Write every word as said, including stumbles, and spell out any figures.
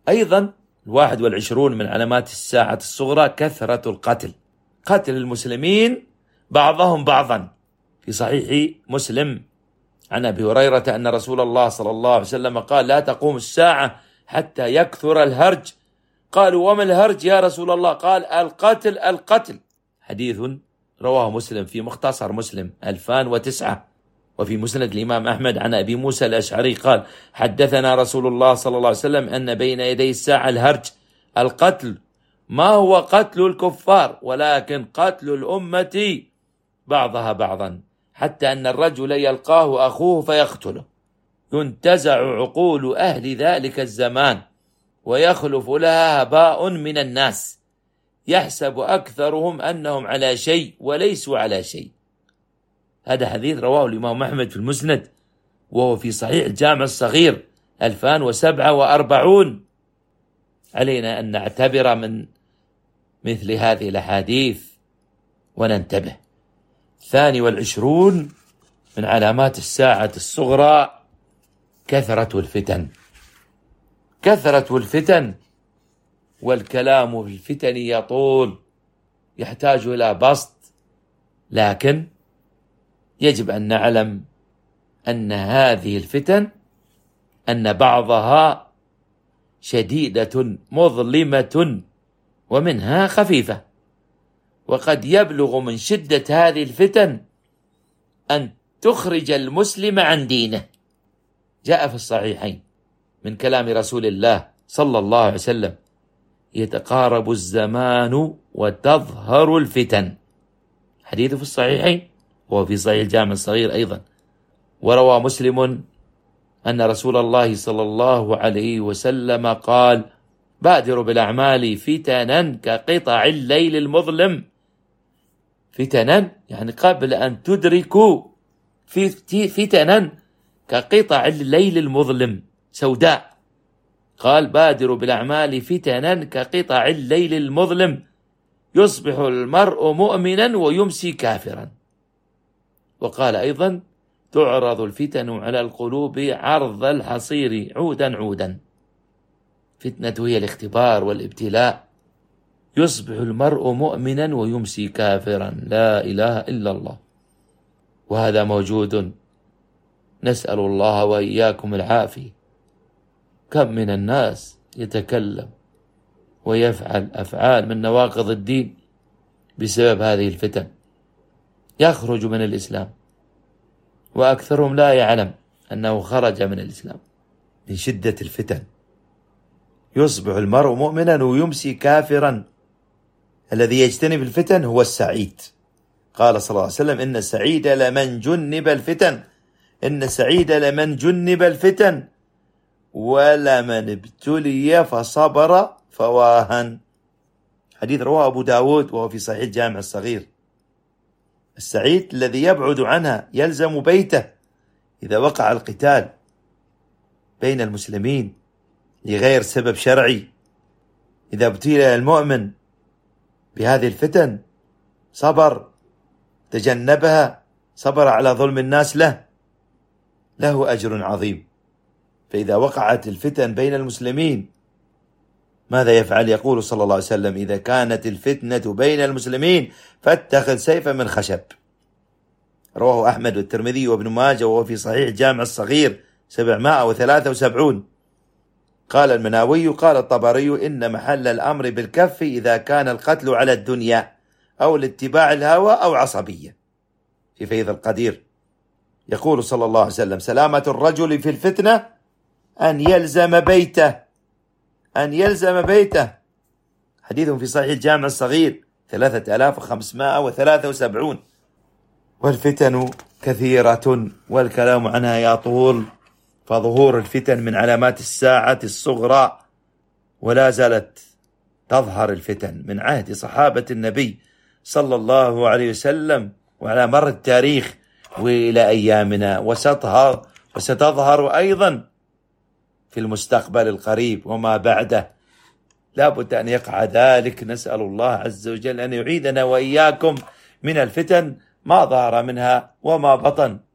أيضا الواحد والعشرون من علامات الساعة الصغرى كثرة القتل، قتل المسلمين بعضهم بعضا. في صحيح مسلم عن أبي هريرة أن رسول الله صلى الله عليه وسلم قال: لا تقوم الساعة حتى يكثر الهرج. قالوا: وما الهرج يا رسول الله؟ قال: القتل القتل. حديث رواه مسلم في مختصر مسلم ألفان وتسعة. وفي مسند الإمام أحمد عن أبي موسى الأشعري قال: حدثنا رسول الله صلى الله عليه وسلم أن بين يدي الساعة الهرج، القتل، ما هو قتل الكفار ولكن قتل الأمة بعضها بعضا، حتى أن الرجل يلقاه أخوه فيقتله، ينتزع عقول أهل ذلك الزمان ويخلف لها هباء من الناس، يحسب أكثرهم أنهم على شيء وليسوا على شيء. هذا حديث رواه الإمام أحمد في المسند، وهو في صحيح الجامع الصغير ألفان وسبعة وأربعون. علينا أن نعتبر من مثل هذه الأحاديث وننتبه. الثاني والعشرون من علامات الساعة الصغرى كثرة الفتن. كثرة الفتن، والكلام في الفتن يطول، يحتاج إلى بسط، لكن يجب أن نعلم أن هذه الفتن أن بعضها شديدة مظلمة ومنها خفيفة، وقد يبلغ من شدة هذه الفتن أن تخرج المسلم عن دينه. جاء في الصحيحين من كلام رسول الله صلى الله عليه وسلم: يتقارب الزمان وتظهر الفتن. حديث في الصحيحين وفي صحيح الجامع الصغير أيضا. وروى مسلم أن رسول الله صلى الله عليه وسلم قال: بادروا بالأعمال فتنا كقطع الليل المظلم. فتنا يعني قبل أن تدركوا، فتنا كقطع الليل المظلم، سوداء. قال: بادروا بالأعمال فتنا كقطع الليل المظلم، يصبح المرء مؤمنا ويمسي كافرا. وقال أيضا: تعرض الفتن على القلوب عرض الحصير عودا عودا. فتنة هي الاختبار والابتلاء. يصبح المرء مؤمنا ويمسي كافرا، لا إله إلا الله. وهذا موجود، نسأل الله وإياكم العافية. كم من الناس يتكلم ويفعل أفعال من نواقض الدين بسبب هذه الفتن، يخرج من الإسلام وأكثرهم لا يعلم أنه خرج من الإسلام من شدة الفتن. يصبح المرء مؤمنا ويمسي كافرا. الذي يجتنب الفتن هو السعيد. قال صلى الله عليه وسلم: إن السعيد لمن جنب الفتن، إن السعيد لمن جنب الفتن ولمن ابتلي فصبر فواهن. حديث رواه أبو داود وهو في صحيح الجامع الصغير. السعيد الذي يبعد عنها، يلزم بيته إذا وقع القتال بين المسلمين لغير سبب شرعي. إذا ابتلي المؤمن بهذه الفتن صبر، تجنبها، صبر على ظلم الناس له، له أجر عظيم. فإذا وقعت الفتن بين المسلمين ماذا يفعل؟ يقول صلى الله عليه وسلم: إذا كانت الفتنة بين المسلمين فاتخذ سيفا من خشب. رواه أحمد والترمذي وابن ماجه وهو في صحيح الجامع الصغير سبعمائة وثلاثة وسبعون. قال المناوي قال الطبري: إن محل الأمر بالكف إذا كان القتل على الدنيا أو لاتباع الهوى أو عصبية. في فيض القدير يقول صلى الله عليه وسلم: سلامة الرجل في الفتنة أن يلزم بيته، أن يلزم بيته. حديث في صحيح الجامع الصغير ثلاثة آلاف وخمسمائة وثلاثة وسبعون. والفتن كثيرة والكلام عنها يطول، فظهور الفتن من علامات الساعة الصغرى، ولا زالت تظهر الفتن من عهد صحابة النبي صلى الله عليه وسلم وعلى مر التاريخ وإلى أيامنا، وستظهر وستظهر أيضا في المستقبل القريب وما بعده. لا بد أن يقع ذلك. نسأل الله عز وجل أن يعيدنا وإياكم من الفتن ما ظهر منها وما بطن.